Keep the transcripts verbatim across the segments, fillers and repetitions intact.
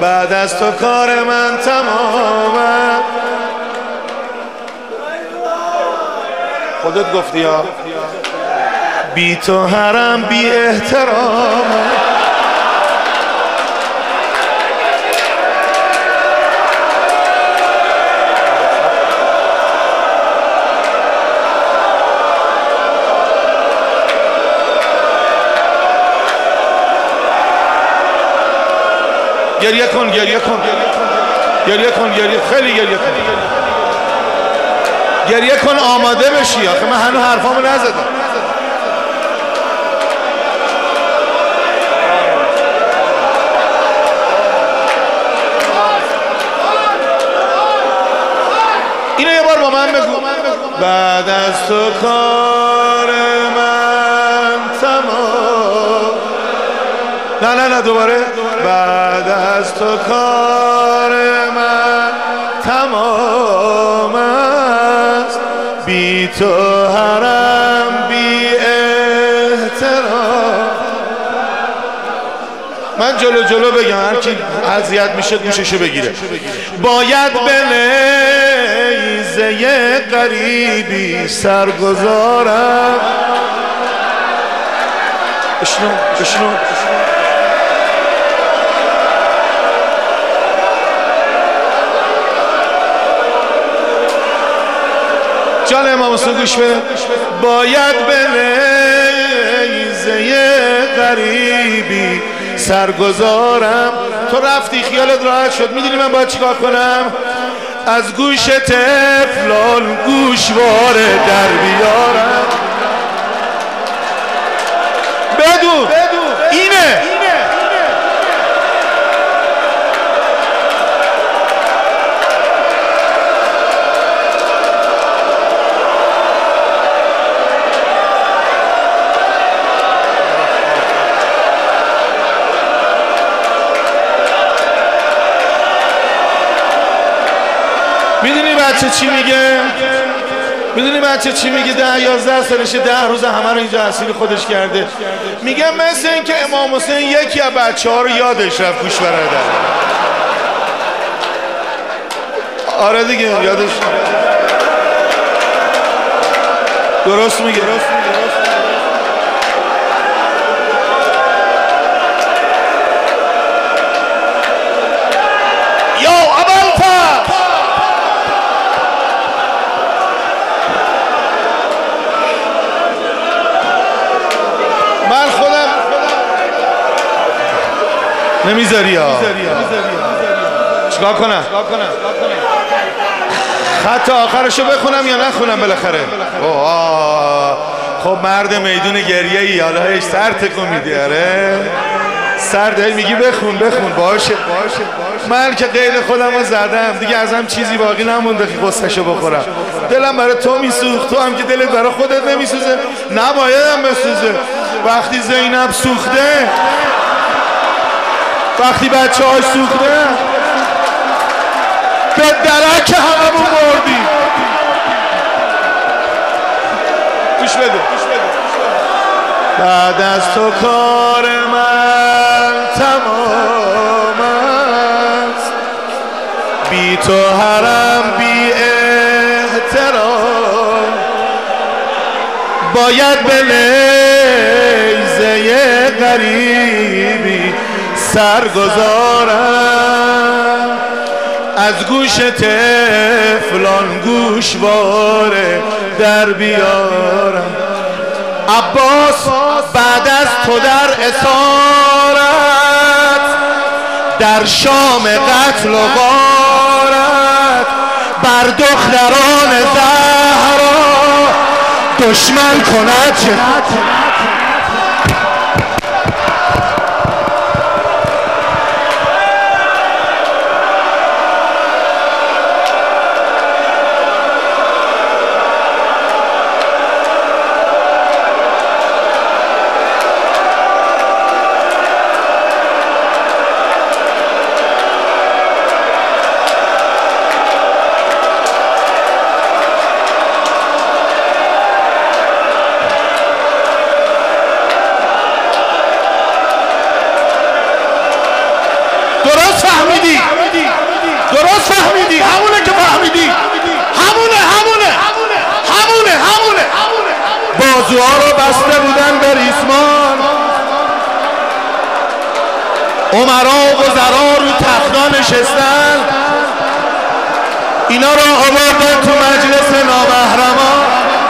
بعد از تو کار من تمامه. خودت گفتی ها، بی تو حرم بی احترامه. گریه کن گریه کن گریه کن گریه خیلی گریه کن گریه کن آماده بشی. آخه من هنوز حرفامو نزدم. اینو یه بار با من بگو. بعد از تو کار من تمام. نه نه نه دوباره. بعد از تو کار من تمام است، بی تو حرم بی احترام. من جلو جلو بگم، هر کی اذیت میشه گوششو بگیره. باید به نیزه غریبی سرگذارم. اشنو اشنو جان امام حسین گوش بده. باید به نیزه غریبی سرگذارم. تو رفتی خیالت راحت شد. میدونی من باید چیکار کنم؟ از گوش طفلان گوشواره در بیارم. بدون اینه. میدونی بچه چی میگه؟ میدونی بچه چی میگه؟ ده یازده سالشه، ده روز همه رو اینجا اسیر خودش کرده. میگه مثل این که امام حسین یکی از بچه ها رو یادش رفت گوش برادر. آره دیگه یادش. درست میگه. من خودم نمیذاری ها. چیکار کنم؟ خط آخرشو بخونم یا نخونم بالاخره؟ خب مرد میدون گریه ای، حالا هیچ سر تکون میدی. آره سر داری میگی بخون بخون. باشه من که غیر خودم رو زدم دیگه، ازم چیزی باقی نمونده که قصهشو بخورم. دلم برای تو میسوخت، تو هم که دلت برای خودت نمیسوزه. نبایدم بسوزه. وقتی زینب سوخته، وقتی بچه هاش سوخته، به درک هممون مردی. گوش بده. بعد از تو کار من تمام است، بی تو حرم بی احترام. باید به نیزه غریبی سرگذارم، از گوش طفلان گوشواره در بیارم. عباس بعد از تو در اسارت، در شام قتل و غارت، بر دختران زهرا دشمن کند چه فهمیدی؟ همونه که فهمیدی، همونه همونه همونه همونه بازوها رو بسته بودن به ریسمان، امرا و وزرا رو تختا نشستن، اینا رو آوردن تو مجلس نامحرما.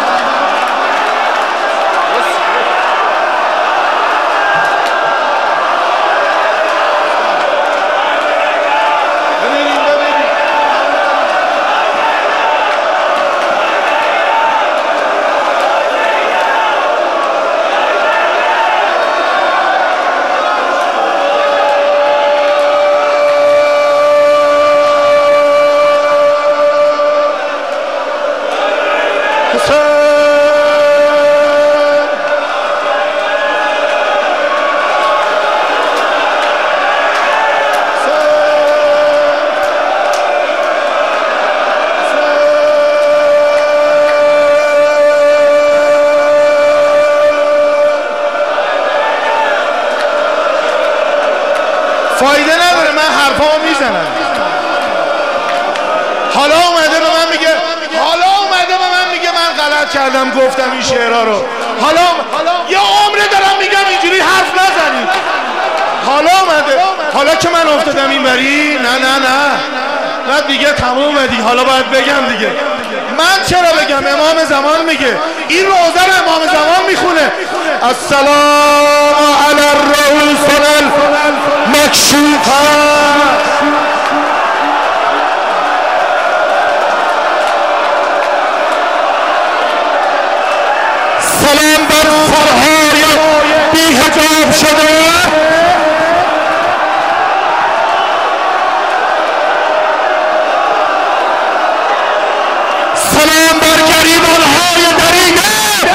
فایده نداره من حرفامو میزنم. حالا اومده به من میگه حالا اومده به من میگه من غلط کردم گفتم این شعرها رو. حالا یه عمره دارم میگم اینجوری حرف نزنید. حالا اومده حالا که من افتادم این بری نه نه نه نه دیگه تمومه دیگه. حالا باید بگم دیگه. من چرا بگم؟ امام زمان میگه. این روزه رو امام زمان میخونه. السلام علی الرؤوس المکشوفه. سلام بر سرهای بی حجاب شده. سلام بر گریبان‌های دریده.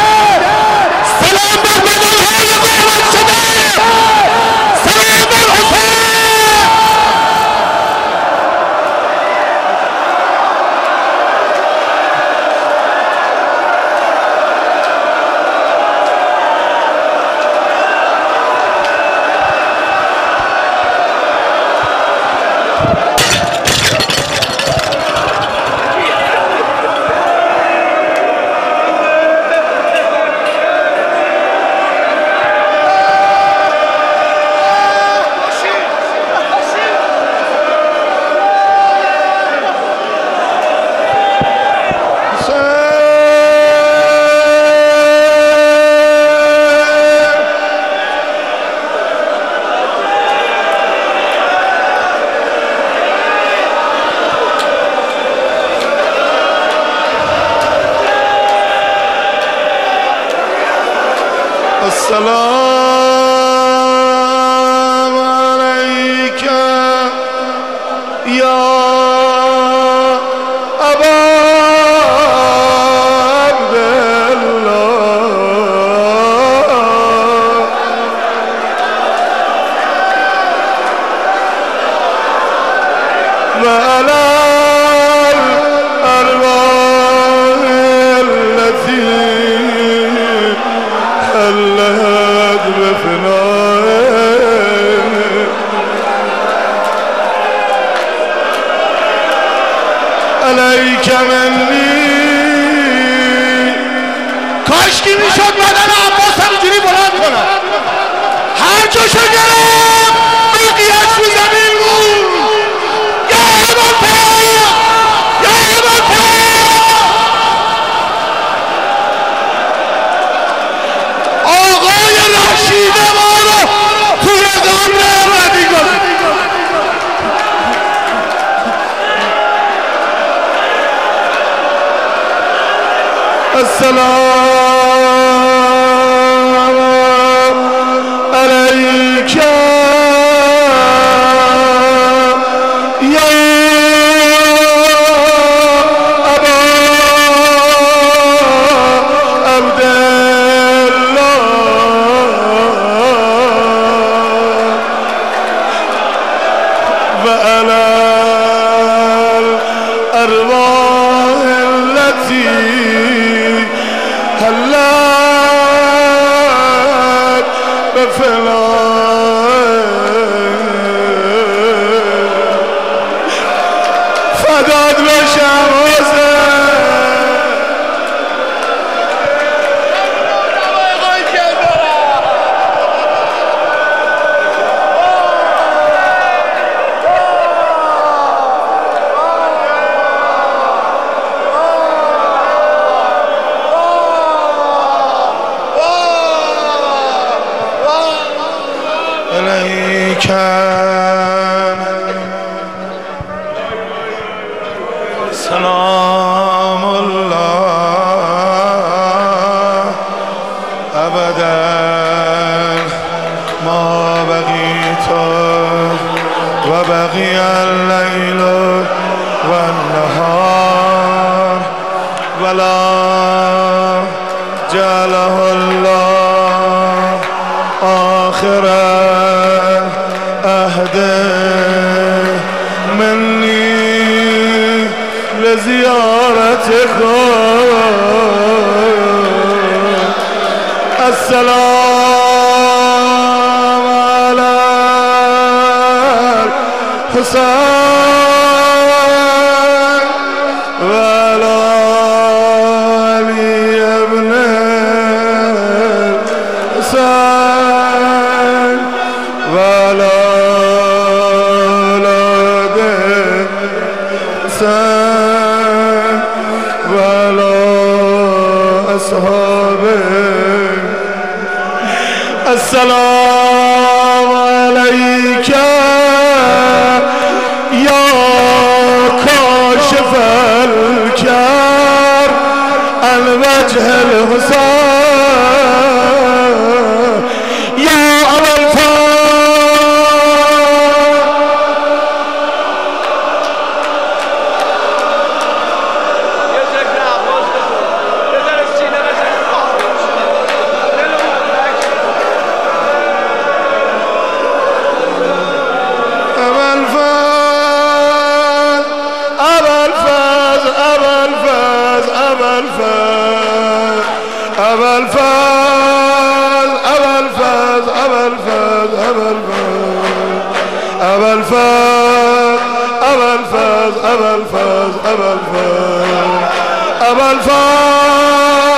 سلام بر بدن‌های قربان شده. سلام بر حسین. السلام عليك يا أبا عبد الله وعلى الأرواح التي حلت بفنائك عليك مني. کاش که میشد بدن عباس همینجوری بلند کنم. هر جاشو گرم بقیه‌اش رو زمین بود. یا امام پیام، یا امام پیام. آقای رشید ما رو توی قبر ابدی گذاشت. السلام عليك يا أبا عبد الله وعلى الأرواح التي حلت بفنائك فداد بشم حسین. سلام الله ابدا ما بقیت و بقی الليل و النهار ولا جعله الله آخر عهد مني لزيارتكم. السلام على الحسين وعلى علي بن الحسين وعلى أولاد الحسين وعلى أصحابه. السلام عليك يا كاشف الكرب عن وجه الحسين يا أبا الفضل. أبا الفاز أبا الفاز أبا الفاز أبا الفاز أبا الفاز أبا الفاز أبا الفاز أبا الفاز أبا الفاز